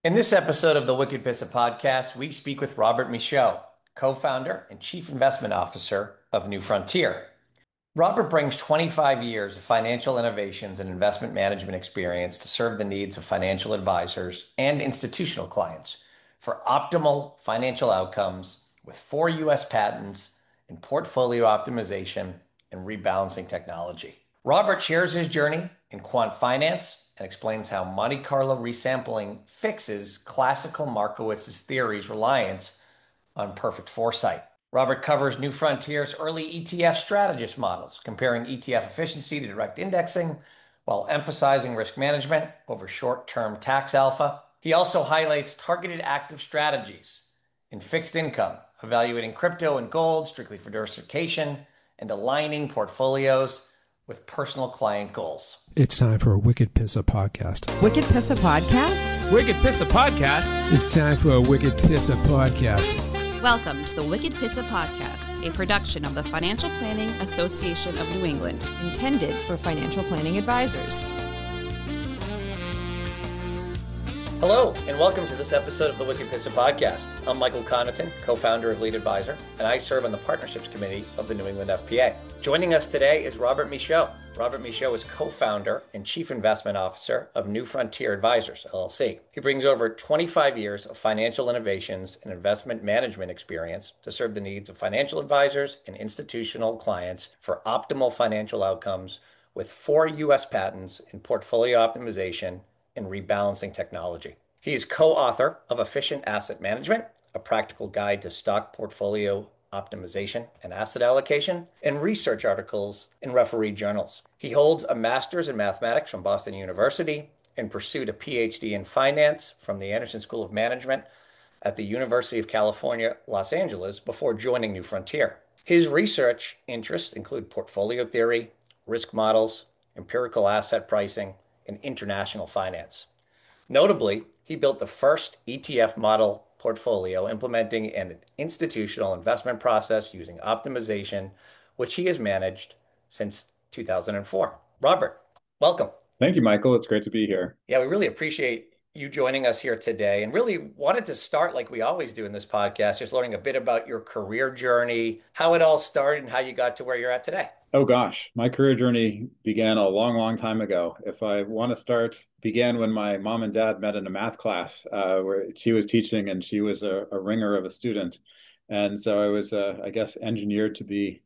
In this episode of the Wicked Pissa podcast, we speak with Robert Michaud, co-founder and chief investment officer of New Frontier. Robert brings 25 years of financial innovations and investment management experience to serve the needs of financial advisors and institutional clients for optimal financial outcomes with 4 U.S. patents in portfolio optimization and rebalancing technology. Robert shares his journey in quant finance and explains how Monte Carlo resampling fixes classical Markowitz's theory's reliance on perfect foresight. Robert covers New Frontier's early ETF strategist models, comparing ETF efficiency to direct indexing while emphasizing risk management over short-term tax alpha. He also highlights targeted active strategies in fixed income, evaluating crypto and gold strictly for diversification and aligning portfolios with personal client goals. It's time for a Wicked Pissa podcast. Wicked Pissa podcast? Wicked Pissa podcast? It's time for a Wicked Pissa podcast. Welcome to the Wicked Pissa podcast, a production of the Financial Planning Association of New England, intended for financial planning advisors. Hello, and welcome to this episode of the Wicked Pissa podcast. I'm Michael Connaughton, co-founder of Lead Advisor, and I serve on the Partnerships Committee of the New England FPA. Joining us today is Robert Michaud. Robert Michaud is co-founder and chief investment officer of New Frontier Advisors, LLC. He brings over 25 years of financial innovations and investment management experience to serve the needs of financial advisors and institutional clients for optimal financial outcomes with 4 U.S. patents in portfolio optimization and rebalancing technology. He is co-author of Efficient Asset Management, a practical guide to stock portfolio optimization and asset allocation, and research articles in referee journals. He holds a master's in mathematics from Boston University and pursued a PhD in finance from the Anderson School of Management at the University of California, Los Angeles, before joining New Frontier. His research interests include portfolio theory, risk models, empirical asset pricing, and international finance. Notably, he built the first ETF model portfolio implementing an institutional investment process using optimization, which he has managed since 2004. Robert, welcome. Thank you, Michael. It's great to be here. Yeah, we really appreciate you joining us here today and really wanted to start like we always do in this podcast, just learning a bit about your career journey, how it all started and how you got to where you're at today. Oh gosh, my career journey began a long, long time ago. If I want to start, began when my mom and dad met in a math class where she was teaching and she was a ringer of a student. And so I was, I guess, engineered to be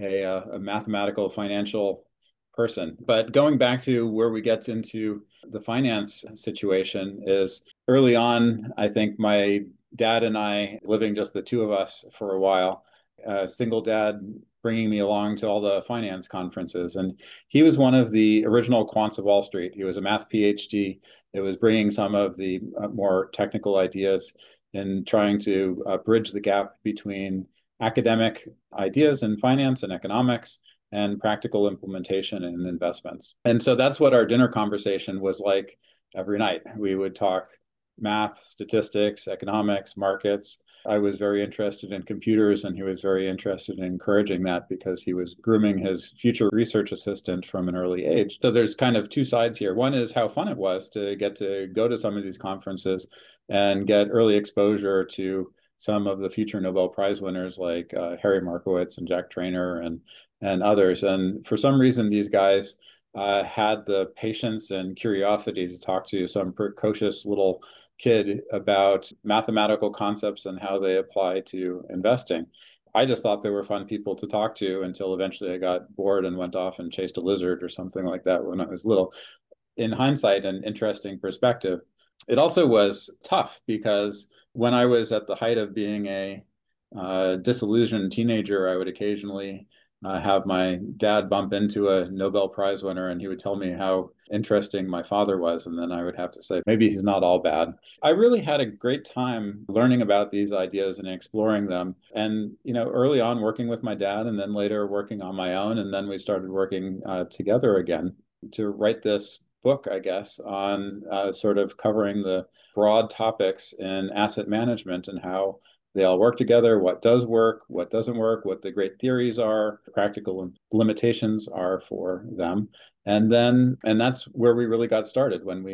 a mathematical financial person. But going back to where we get into the finance situation is early on, I think my dad and I, living just the two of us for a while, single dad bringing me along to all the finance conferences. And he was one of the original quants of Wall Street. He was a math PhD that was bringing some of the more technical ideas and trying to bridge the gap between academic ideas in finance and economics and practical implementation in investments. And so that's what our dinner conversation was like every night. We would talk math, statistics, economics, markets. I was very interested in computers, and he was very interested in encouraging that because he was grooming his future research assistant from an early age. So there's kind of two sides here. One is how fun it was to get to go to some of these conferences and get early exposure to some of the future Nobel Prize winners like Harry Markowitz and Jack Traynor and others. And for some reason, these guys had the patience and curiosity to talk to some precocious little kid about mathematical concepts and how they apply to investing. I just thought they were fun people to talk to until eventually I got bored and went off and chased a lizard or something like that when I was little. In hindsight, an interesting perspective. It also was tough because when I was at the height of being a disillusioned teenager, I would occasionally have my dad bump into a Nobel Prize winner and he would tell me how interesting my father was. And then I would have to say, maybe he's not all bad. I really had a great time learning about these ideas and exploring them. And, early on working with my dad and then later working on my own. And then we started working together again to write this book, I guess, on sort of covering the broad topics in asset management and how they all work together, what does work, what doesn't work, what the great theories are, practical limitations are for them. And that's where we really got started when we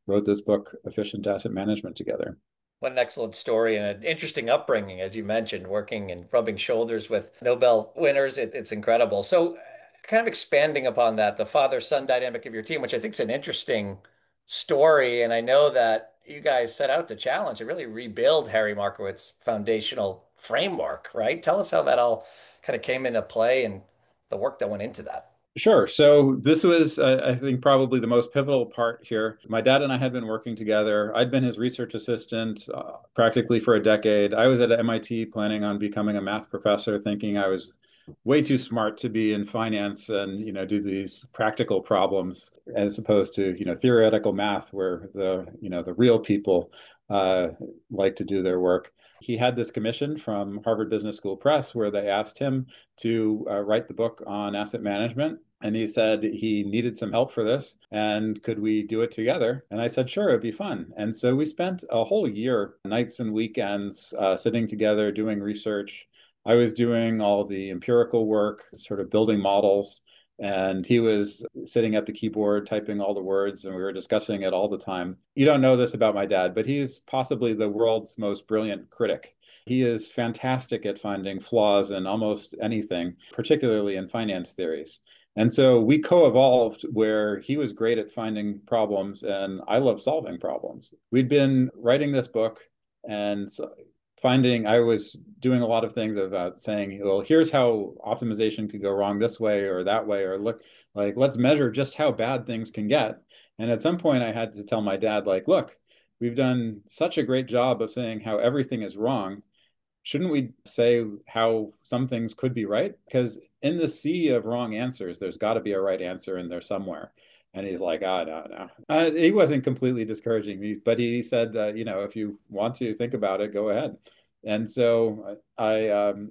wrote this book, Efficient Asset Management, together. What an excellent story and an interesting upbringing, as you mentioned, working and rubbing shoulders with Nobel winners. It's incredible. So, kind of expanding upon that, the father-son dynamic of your team, which I think is an interesting story. And I know that you guys set out to challenge and really rebuild Harry Markowitz's foundational framework, right? Tell us how that all kind of came into play and the work that went into that. Sure. So this was, I think, probably the most pivotal part here. My dad and I had been working together. I'd been his research assistant practically for a decade. I was at MIT planning on becoming a math professor, thinking I was way too smart to be in finance and, do these practical problems as opposed to, theoretical math where the real people uh, like to do their work. He had this commission from Harvard Business School Press where they asked him to write the book on asset management. And he said he needed some help for this and could we do it together? And I said, sure, it'd be fun. And so we spent a whole year, nights and weekends, sitting together doing research. I was doing all the empirical work, sort of building models. And he was sitting at the keyboard typing all the words, and we were discussing it all the time. You don't know this about my dad, but he's possibly the world's most brilliant critic. He is fantastic at finding flaws in almost anything, particularly in finance theories. And so we co-evolved where he was great at finding problems and I love solving problems. We'd been writing this book and finding I was doing a lot of things about saying, well, here's how optimization could go wrong this way or that way, or look, like, let's measure just how bad things can get. And at some point I had to tell my dad, like, look, we've done such a great job of saying how everything is wrong. Shouldn't we say how some things could be right? Because in the sea of wrong answers, there's got to be a right answer in there somewhere. And he's like, oh, no, no. He wasn't completely discouraging me, but he said, if you want to think about it, go ahead. And so I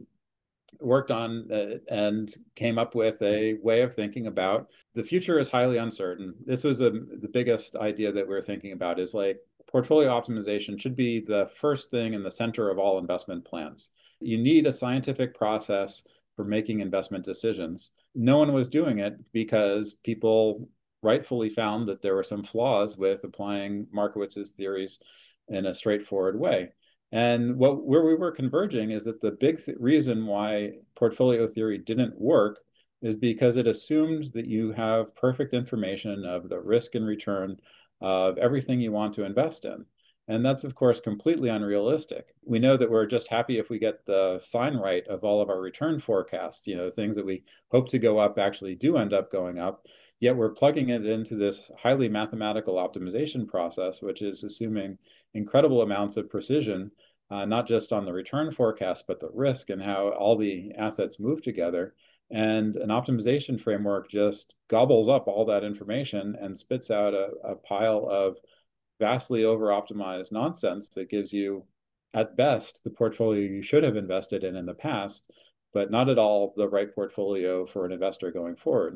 worked on and came up with a way of thinking about the future is highly uncertain. This was the biggest idea that we are thinking about is like portfolio optimization should be the first thing in the center of all investment plans. You need a scientific process for making investment decisions. No one was doing it because people rightfully found that there were some flaws with applying Markowitz's theories in a straightforward way. And where we were converging is that the big reason why portfolio theory didn't work is because it assumed that you have perfect information of the risk and return of everything you want to invest in. And that's, of course, completely unrealistic. We know that we're just happy if we get the sign right of all of our return forecasts. Things that we hope to go up actually do end up going up. Yet we're plugging it into this highly mathematical optimization process, which is assuming incredible amounts of precision, not just on the return forecast, but the risk and how all the assets move together. And an optimization framework just gobbles up all that information and spits out a pile of vastly over-optimized nonsense that gives you, at best, the portfolio you should have invested in the past, but not at all the right portfolio for an investor going forward.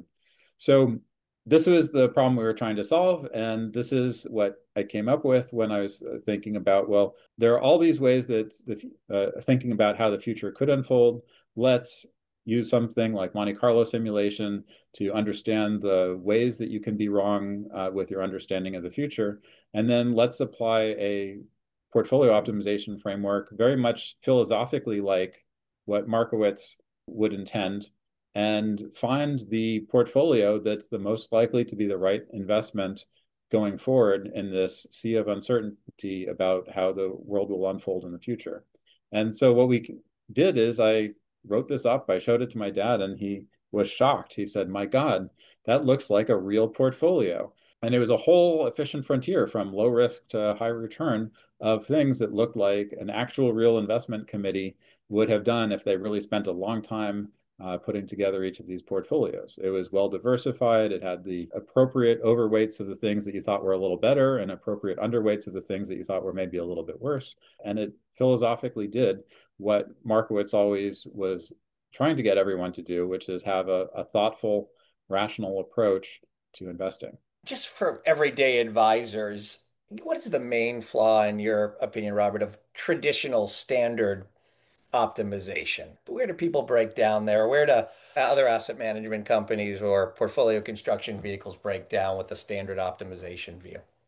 So this was the problem we were trying to solve. And this is what I came up with when I was thinking about, well, there are all these ways that thinking about how the future could unfold. Let's use something like Monte Carlo simulation to understand the ways that you can be wrong with your understanding of the future. And then let's apply a portfolio optimization framework very much philosophically like what Markowitz would intend and find the portfolio that's the most likely to be the right investment going forward in this sea of uncertainty about how the world will unfold in the future. And so what we did is I wrote this up, I showed it to my dad, and he was shocked. He said, my God, that looks like a real portfolio. And it was a whole efficient frontier from low risk to high return of things that looked like an actual real investment committee would have done if they really spent a long time putting together each of these portfolios. It was well diversified. It had the appropriate overweights of the things that you thought were a little better and appropriate underweights of the things that you thought were maybe a little bit worse. And it philosophically did what Markowitz always was trying to get everyone to do, which is have a thoughtful, rational approach to investing. Just for everyday advisors, what is the main flaw, in your opinion, Robert, of traditional standard optimization? Where do people break down there? Where do other asset management companies or portfolio construction vehicles break down with the standard optimization view?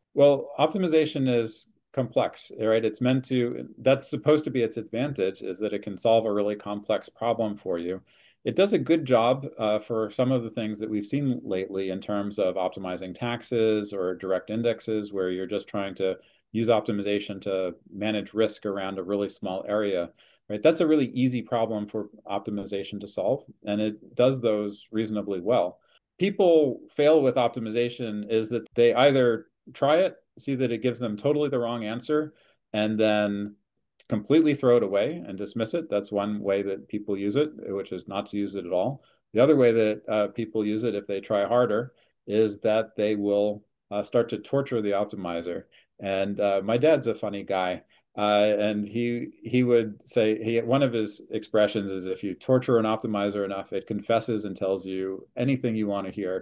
Well, optimization is complex, right? That's supposed to be its advantage, is that it can solve a really complex problem for you. It does a good job for some of the things that we've seen lately in terms of optimizing taxes or direct indexes, where you're just trying to use optimization to manage risk around a really small area, right? That's a really easy problem for optimization to solve, and it does those reasonably well. People fail with optimization is that they either try it, see that it gives them totally the wrong answer, and then completely throw it away and dismiss it. That's one way that people use it, which is not to use it at all. The other way that people use it if they try harder is that they will start to torture the optimizer. And my dad's a funny guy. And he would say one of his expressions is if you torture an optimizer enough, it confesses and tells you anything you want to hear.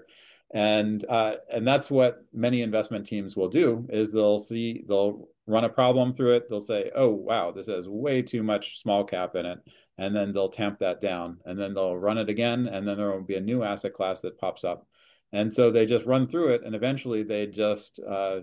And that's what many investment teams will do is they'll run a problem through it. They'll say, oh, wow, this has way too much small cap in it. And then they'll tamp that down. And then they'll run it again. And then there will be a new asset class that pops up. And so they just run through it. And eventually they just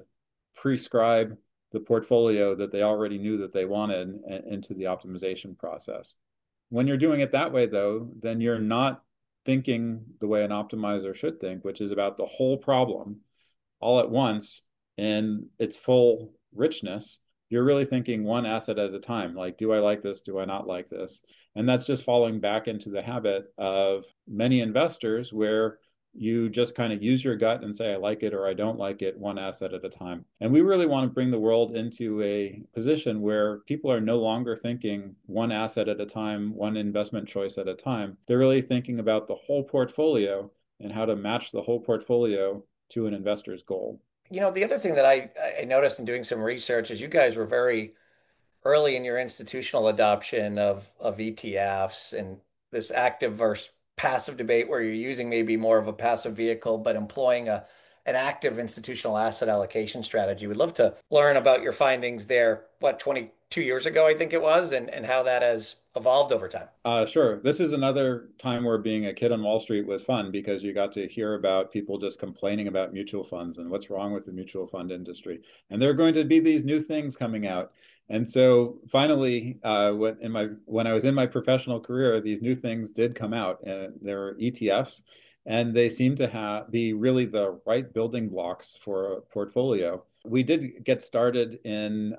prescribe the portfolio that they already knew that they wanted into the optimization process. When you're doing it that way, though, then you're not thinking the way an optimizer should think, which is about the whole problem all at once in its full richness. You're really thinking one asset at a time. Like, do I like this? Do I not like this? And that's just falling back into the habit of many investors where you just kind of use your gut and say, I like it or I don't like it, one asset at a time. And we really want to bring the world into a position where people are no longer thinking one asset at a time, one investment choice at a time. They're really thinking about the whole portfolio and how to match the whole portfolio to an investor's goal. The other thing that I noticed in doing some research is you guys were very early in your institutional adoption of ETFs and this active versus passive debate where you're using maybe more of a passive vehicle, but employing an active institutional asset allocation strategy. We'd love to learn about your findings there, 22 years ago, I think it was, and how that has evolved over time. Sure. This is another time where being a kid on Wall Street was fun because you got to hear about people just complaining about mutual funds and what's wrong with the mutual fund industry. And there are going to be these new things coming out. And so finally, when I was in my professional career, these new things did come out, and there were ETFs, and they seem to be really the right building blocks for a portfolio. We did get started in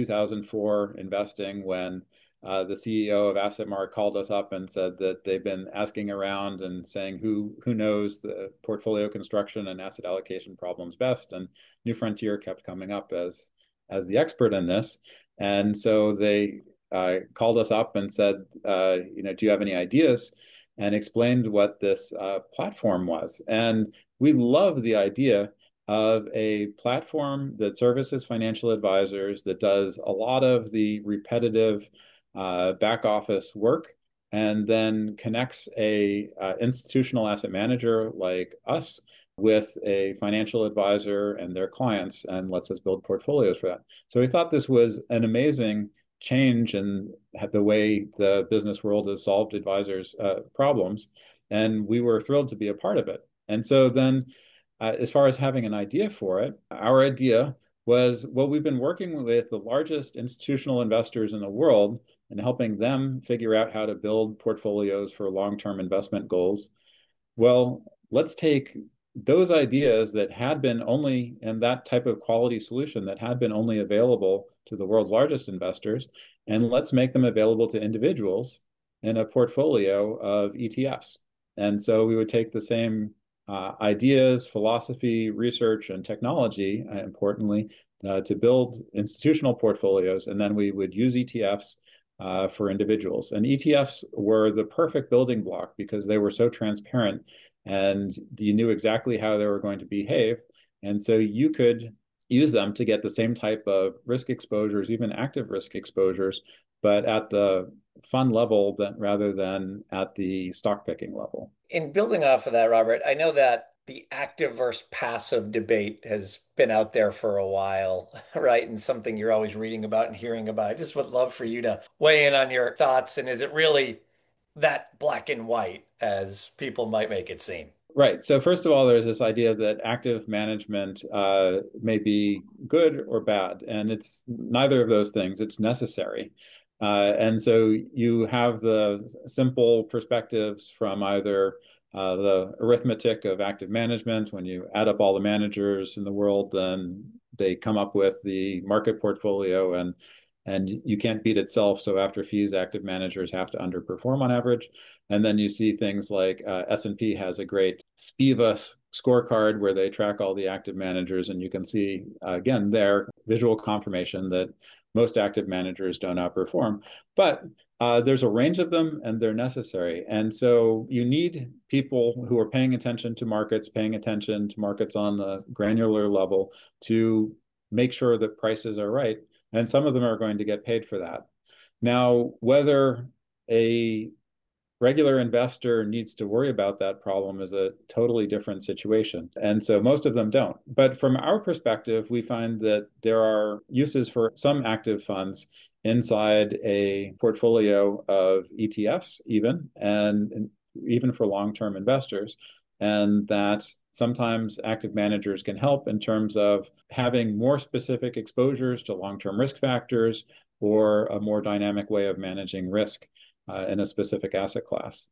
2004 investing when the CEO of AssetMark called us up and said that they've been asking around and saying who knows the portfolio construction and asset allocation problems best, and New Frontier kept coming up as the expert in this, and so they called us up and said, do you have any ideas? And explained what this platform was, and we love the idea of a platform that services financial advisors that does a lot of the repetitive back office work and then connects a institutional asset manager like us with a financial advisor and their clients and lets us build portfolios for that. So we thought this was an amazing change in the way the business world has solved advisors' problems. And we were thrilled to be a part of it. And so then, as far as having an idea for it, our idea was, well, we've been working with the largest institutional investors in the world and helping them figure out how to build portfolios for long-term investment goals. Well, let's take those ideas that had been only in that type of quality solution that had been only available to the world's largest investors, and let's make them available to individuals in a portfolio of ETFs. And so we would take the same ideas, philosophy, research, and technology, importantly, to build institutional portfolios, and then we would use ETFs for individuals. And ETFs were the perfect building block because they were so transparent and you knew exactly how they were going to behave. And so you could use them to get the same type of risk exposures, even active risk exposures, but at the fund level rather than at the stock picking level. In building off of that, Robert, I know that the active versus passive debate has been out there for a while, right? And something you're always reading about and hearing about. I just would love for you to weigh in on your thoughts. And is it really that black and white as people might make it seem? Right. So first of all, there's this idea that active management may be good or bad, and it's neither of those things. It's necessary. And so you have the simple perspectives from either the arithmetic of active management. When you add up all the managers in the world, then they come up with the market portfolio, and you can't beat itself. So after fees, active managers have to underperform on average. And then you see things like S&P has a great SPIVA scorecard where they track all the active managers, and you can see again there visual confirmation that most active managers don't outperform. But there's a range of them, and they're necessary. And so you need people who are paying attention to markets, paying attention to markets on the granular level to make sure that prices are right. And some of them are going to get paid for that. Now, whether a regular investor needs to worry about that problem is a totally different situation. And so most of them don't. But from our perspective, we find that there are uses for some active funds inside a portfolio of ETFs, and even for long-term investors. And that sometimes active managers can help in terms of having more specific exposures to long-term risk factors or a more dynamic way of managing risk in a specific asset class.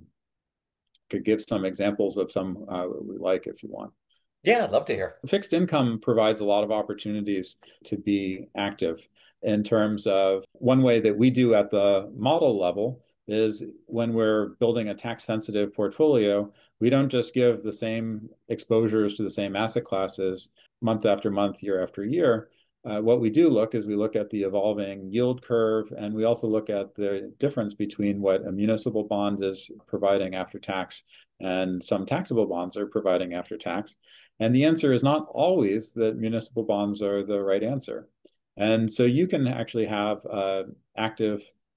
Could give some examples of some we like if you want. Yeah, I'd love to hear. Fixed income provides a lot of opportunities to be active in terms of one way that we do at the model level is when we're building a tax sensitive portfolio, we don't just give the same exposures to the same asset classes month after month, year after year. What we do look is we look at the evolving yield curve, and we also look at the difference between what a municipal bond is providing after tax and some taxable bonds are providing after tax. And the answer is not always that municipal bonds are the right answer. And so you can actually have an active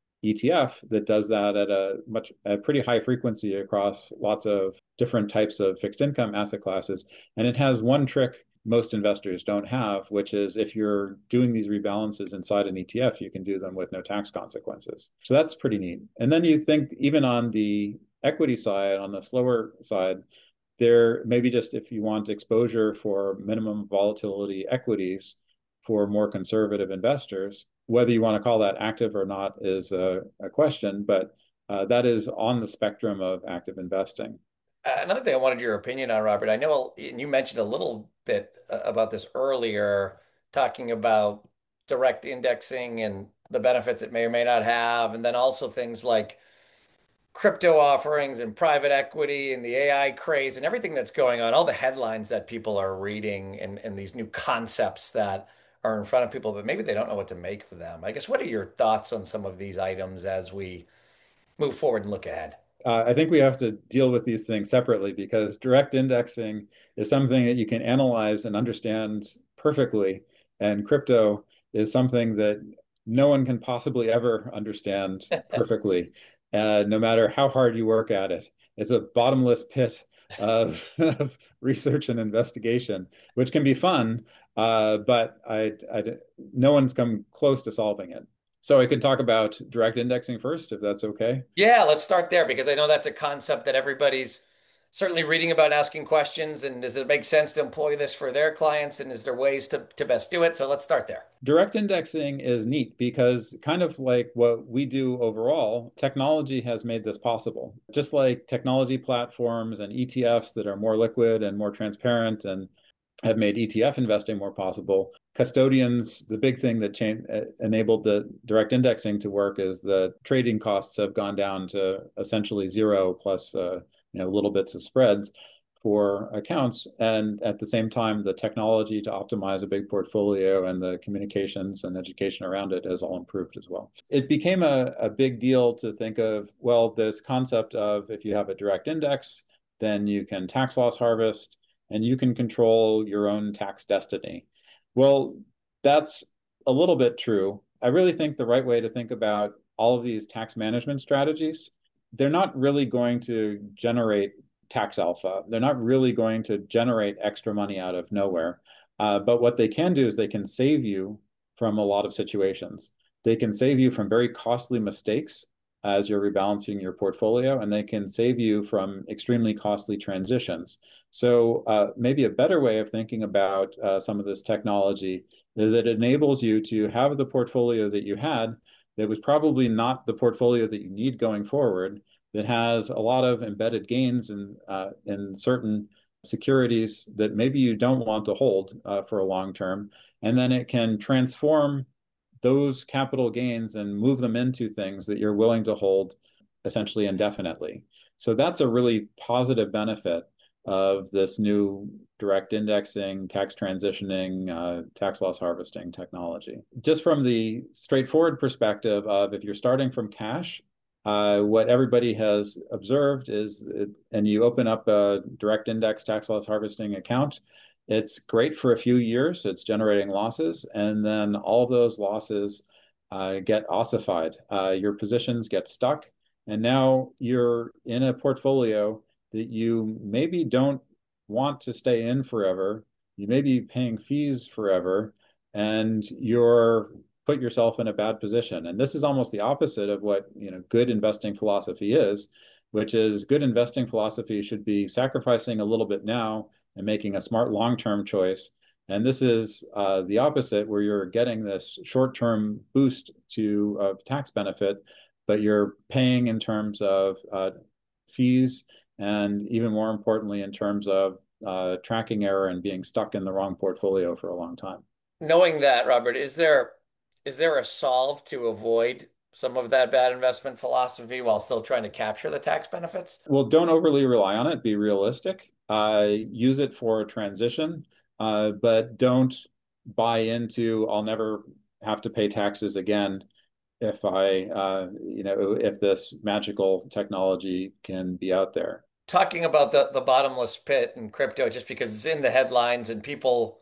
ETF that does that at a pretty high frequency across lots of different types of fixed income asset classes. And it has one trick most investors don't have, which is if you're doing these rebalances inside an ETF, you can do them with no tax consequences. So that's pretty neat. And then you think even on the equity side, on the slower side, there maybe just if you want exposure for minimum volatility equities for more conservative investors, whether you want to call that active or not is a question, but that is on the spectrum of active investing. Another thing I wanted your opinion on, Robert. I know and you mentioned a little bit about this earlier, talking about direct indexing and the benefits it may or may not have, and then also things like crypto offerings and private equity and the AI craze and everything that's going on, all the headlines that people are reading and these new concepts that are in front of people, but maybe they don't know what to make of them. I guess, what are your thoughts on some of these items as we move forward and look ahead? I think we have to deal with these things separately because direct indexing is something that you can analyze and understand perfectly, and crypto is something that no one can possibly ever understand perfectly, no matter how hard you work at it. It's a bottomless pit of research and investigation, which can be fun, but no one's come close to solving it. So I could talk about direct indexing first, if that's okay. Yeah, let's start there because I know that's a concept that everybody's certainly reading about, asking questions. And does it make sense to employ this for their clients? And is there ways to best do it? So let's start there. Direct indexing is neat because, kind of like what we do overall, technology has made this possible. Just like technology platforms and ETFs that are more liquid and more transparent and have made ETF investing more possible. Custodians, the big thing that enabled the direct indexing to work is the trading costs have gone down to essentially zero plus little bits of spreads for accounts. And at the same time, the technology to optimize a big portfolio and the communications and education around it has all improved as well. It became a big deal to think of, well, this concept of if you have a direct index, then you can tax loss harvest and you can control your own tax destiny. Well, that's a little bit true. I really think the right way to think about all of these tax management strategies, they're not really going to generate tax alpha. They're not really going to generate extra money out of nowhere. But what they can do is they can save you from a lot of situations. They can save you from very costly mistakes as you're rebalancing your portfolio, and they can save you from extremely costly transitions. So maybe a better way of thinking about some of this technology is it enables you to have the portfolio that you had that was probably not the portfolio that you need going forward, that has a lot of embedded gains in certain securities that maybe you don't want to hold for a long term. And then it can transform those capital gains and move them into things that you're willing to hold essentially indefinitely. So that's a really positive benefit of this new direct indexing, tax transitioning, tax loss harvesting technology. Just from the straightforward perspective of if you're starting from cash, what everybody has observed is, and you open up a direct index tax loss harvesting account, it's great for a few years. It's generating losses, and then all of those losses get ossified. Your positions get stuck, and now you're in a portfolio that you maybe don't want to stay in forever. You may be paying fees forever, and you're put yourself in a bad position. And this is almost the opposite of what, good investing philosophy is, which is good investing philosophy should be sacrificing a little bit now and making a smart long-term choice. And this is the opposite, where you're getting this short-term boost of tax benefit, but you're paying in terms of fees, and even more importantly, in terms of tracking error and being stuck in the wrong portfolio for a long time. Knowing that, Robert, is there a solve to avoid some of that bad investment philosophy while still trying to capture the tax benefits? Well, don't overly rely on it. Be realistic. Use it for a transition, but don't buy into I'll never have to pay taxes again if this magical technology can be out there. Talking about the bottomless pit and crypto, just because it's in the headlines and people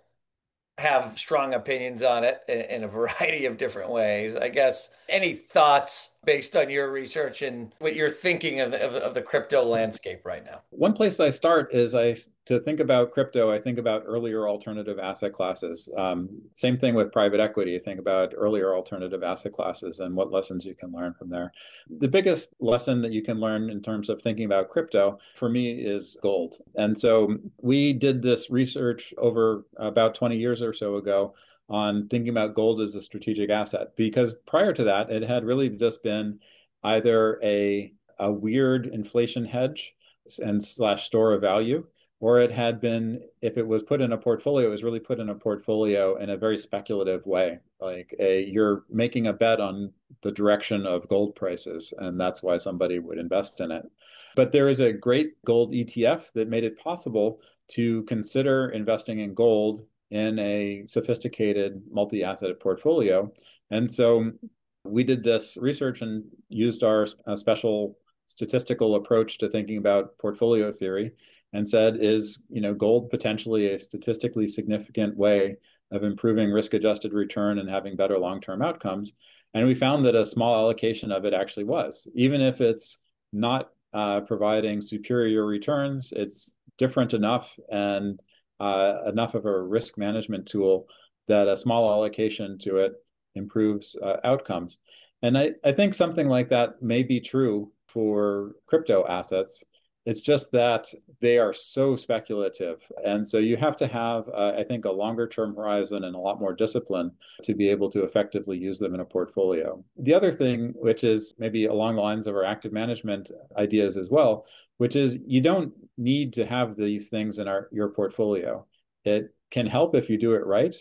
have strong opinions on it in a variety of different ways. I guess any thoughts based on your research and what you're thinking of the crypto landscape right now? One place I start is to think about crypto, I think about earlier alternative asset classes. Same thing with private equity. I think about earlier alternative asset classes and what lessons you can learn from there. The biggest lesson that you can learn in terms of thinking about crypto for me is gold. And so we did this research over about 20 years or so ago on thinking about gold as a strategic asset, because prior to that, it had really just been either a weird inflation hedge and / store of value, or it had been, if it was put in a portfolio, it was really put in a portfolio in a very speculative way. Like you're making a bet on the direction of gold prices, and that's why somebody would invest in it. But there is a great gold ETF that made it possible to consider investing in gold in a sophisticated multi-asset portfolio. And so we did this research and used our special statistical approach to thinking about portfolio theory and said, is gold potentially a statistically significant way of improving risk-adjusted return and having better long-term outcomes? And we found that a small allocation of it actually was. Even if it's not providing superior returns, it's different enough and enough of a risk management tool that a small allocation to it improves outcomes. And I think something like that may be true for crypto assets. It's just that they are so speculative. And so you have to have, I think, a longer term horizon and a lot more discipline to be able to effectively use them in a portfolio. The other thing, which is maybe along the lines of our active management ideas as well, which is you don't need to have these things in your portfolio. It can help if you do it right.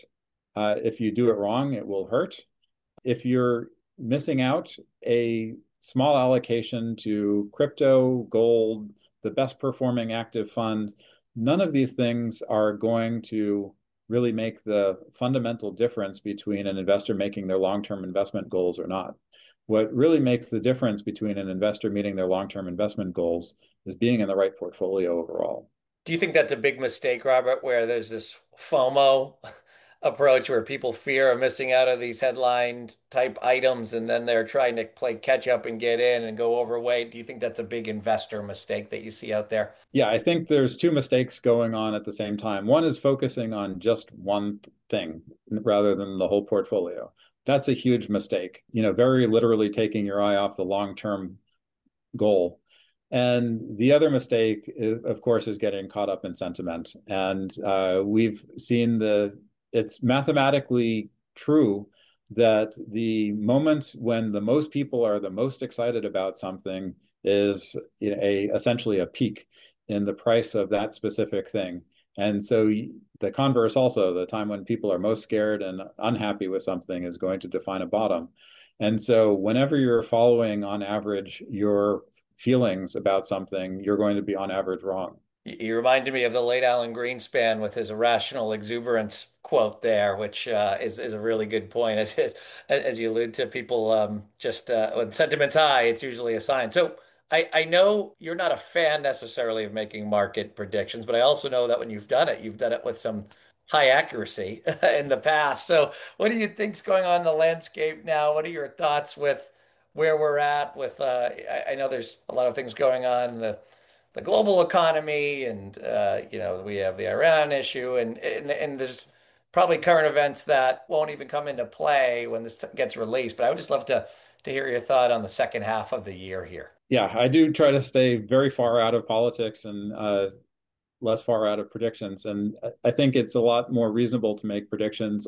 If you do it wrong, it will hurt. If you're missing out, a small allocation to crypto, gold, the best performing active fund, none of these things are going to really make the fundamental difference between an investor making their long-term investment goals or not. What really makes the difference between an investor meeting their long-term investment goals is being in the right portfolio overall. Do you think that's a big mistake, Robert, where there's this FOMO approach where people fear of missing out on these headline type items and then they're trying to play catch up and get in and go overweight? Do you think that's a big investor mistake that you see out there? Yeah, I think there's two mistakes going on at the same time. One is focusing on just one thing rather than the whole portfolio. That's a huge mistake. Very literally taking your eye off the long-term goal. And the other mistake, of course, is getting caught up in sentiment. And we've seen it's mathematically true that the moment when the most people are the most excited about something is essentially a peak in the price of that specific thing. And so the converse also, the time when people are most scared and unhappy with something is going to define a bottom. And so whenever you're following on average your feelings about something, you're going to be on average wrong. You reminded me of the late Alan Greenspan with his irrational exuberance quote there, which is a really good point. As you allude to, people just when sentiment's high, it's usually a sign. So I know you're not a fan necessarily of making market predictions, but I also know that when you've done it with some high accuracy in the past. So what do you think's going on in the landscape now? What are your thoughts with where we're at with I know there's a lot of things going on in the global economy, and we have the Iran issue, and there's probably current events that won't even come into play when this gets released. But I would just love to hear your thought on the second half of the year here. Yeah, I do try to stay very far out of politics and less far out of predictions. And I think it's a lot more reasonable to make predictions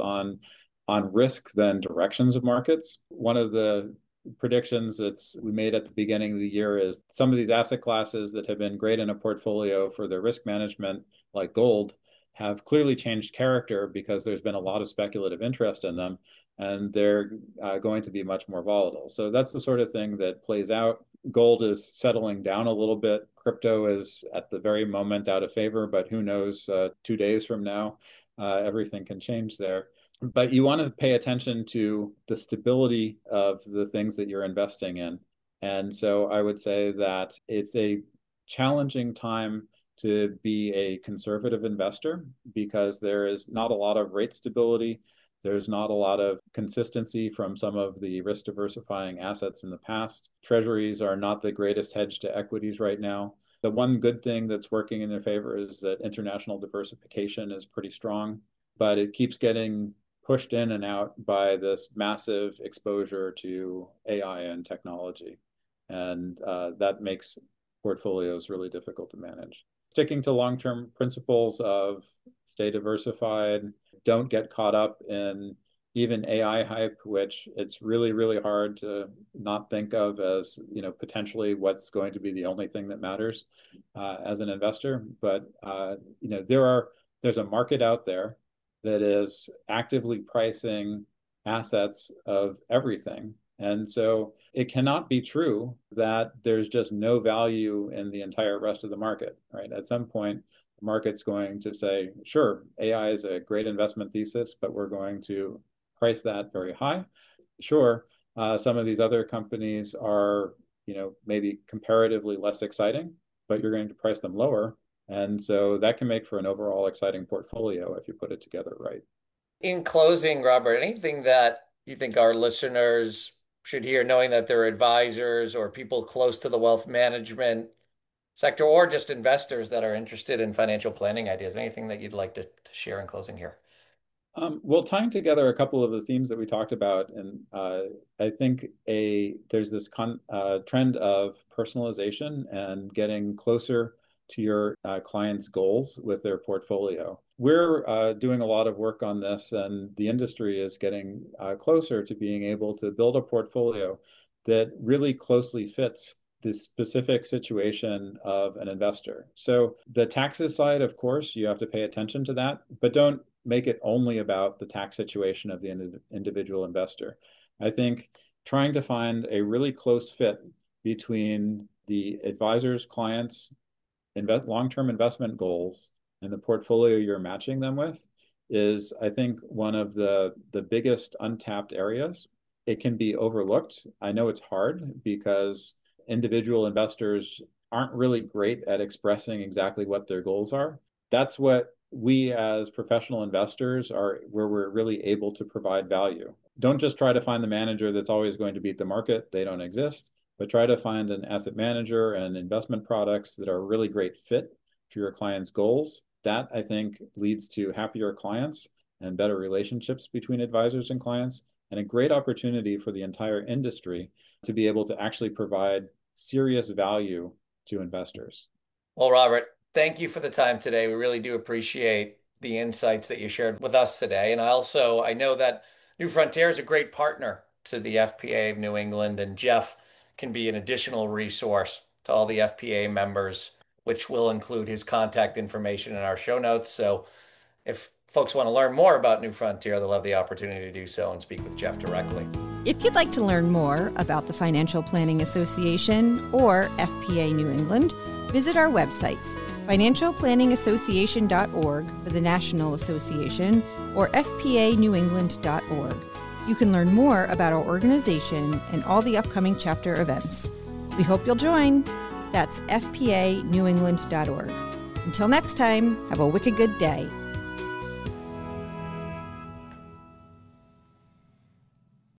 on risk than directions of markets. One of the predictions we made at the beginning of the year is some of these asset classes that have been great in a portfolio for their risk management, like gold, have clearly changed character because there's been a lot of speculative interest in them, and they're going to be much more volatile. So that's the sort of thing that plays out. Gold is settling down a little bit. Crypto is at the very moment out of favor, but who knows, 2 days from now, everything can change there. But you want to pay attention to the stability of the things that you're investing in. And so I would say that it's a challenging time to be a conservative investor because there is not a lot of rate stability. There's not a lot of consistency from some of the risk diversifying assets in the past. Treasuries are not the greatest hedge to equities right now. The one good thing that's working in their favor is that international diversification is pretty strong, but it keeps getting pushed in and out by this massive exposure to AI and technology. And that makes portfolios really difficult to manage. Sticking to long-term principles of stay diversified, don't get caught up in even AI hype, which it's really, really hard to not think of as, potentially what's going to be the only thing that matters as an investor. But, there's a market out there that is actively pricing assets of everything. And so it cannot be true that there's just no value in the entire rest of the market, right? At some point, the market's going to say, sure, AI is a great investment thesis, but we're going to price that very high. Sure, some of these other companies are, maybe comparatively less exciting, but you're going to price them lower. And so that can make for an overall exciting portfolio if you put it together right. In closing, Robert, anything that you think our listeners should hear, knowing that they're advisors or people close to the wealth management sector, or just investors that are interested in financial planning ideas? Anything that you'd like to share in closing here? Well, tying together a couple of the themes that we talked about, and I think there's this trend of personalization and getting closer to your clients' goals with their portfolio. We're doing a lot of work on this, and the industry is getting closer to being able to build a portfolio that really closely fits the specific situation of an investor. So the taxes side, of course, you have to pay attention to that, but don't make it only about the tax situation of the individual investor. I think trying to find a really close fit between the advisor's clients' long-term investment goals and the portfolio you're matching them with is, I think, one of the biggest untapped areas. It can be overlooked. I know it's hard because individual investors aren't really great at expressing exactly what their goals are. That's what we as professional investors are, where we're really able to provide value. Don't just try to find the manager that's always going to beat the market. They don't exist. But try to find an asset manager and investment products that are a really great fit for your clients' goals. That, I think, leads to happier clients and better relationships between advisors and clients. and a great opportunity for the entire industry to be able to actually provide serious value to investors. Well, Robert, thank you for the time today. We really do appreciate the insights that you shared with us today. And I know that New Frontier is a great partner to the FPA of New England, and Jeff can be an additional resource to all the FPA members, which will include his contact information in our show notes. So if folks want to learn more about New Frontier, they'll have the opportunity to do so and speak with Jeff directly. If you'd like to learn more about the Financial Planning Association or FPA New England, visit our websites, financialplanningassociation.org for the National Association or fpaNewEngland.org. You can learn more about our organization and all the upcoming chapter events. We hope you'll join. That's fpaNewEngland.org. Until next time, have a wicked good day.